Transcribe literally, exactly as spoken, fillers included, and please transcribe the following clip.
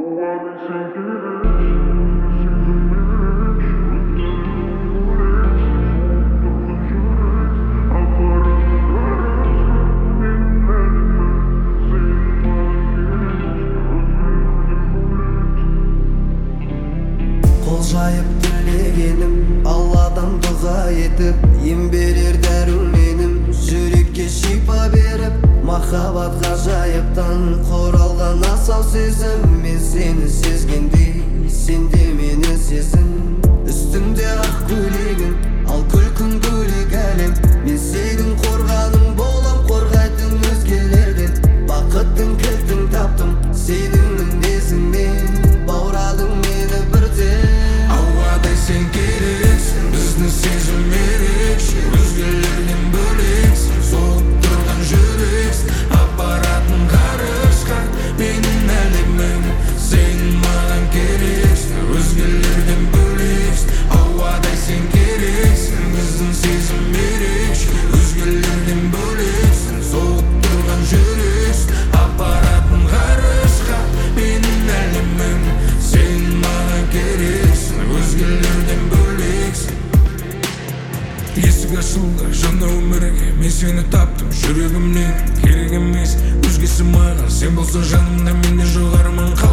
Қол жайып тілегенім Алладан дұға етіп, ем берер дәрім менім, жүрекке шипа беріп, махаббат ғажайыптан құралған асау сезім. Мен сені сезгендей, сен де мені сезін. Үстімде ақ көйлегің, ал күлкің бөлек әлем. Мен сенің қорғаның болам, қорғайтын өзгелерден. Бақыттың кілтін таптым, сенің мінезіңнен. Баурадың мені бірден. Ауадай сен керексің, біздің сезім ерекше. Өзгелерден бөлексің, соғып тұрған жүрексің. Апаратын ғарышқа менің әлемім, сен маған керексің, өзгелерден бөлексің. Ауадай сен керексің, біздің сезім ерекше. Өзгелерден бөлексің, соғып тұрған жүрексің. Апаратын ғарышқа менің әлемім, сен маған керексің, өзгелерден бөлексің. Есік ашылды жаңа өмірге, мен сені таптым жүрегімнен. Керек емес өзгесі маған, сен болсаң жанымда, менде жоғарымын.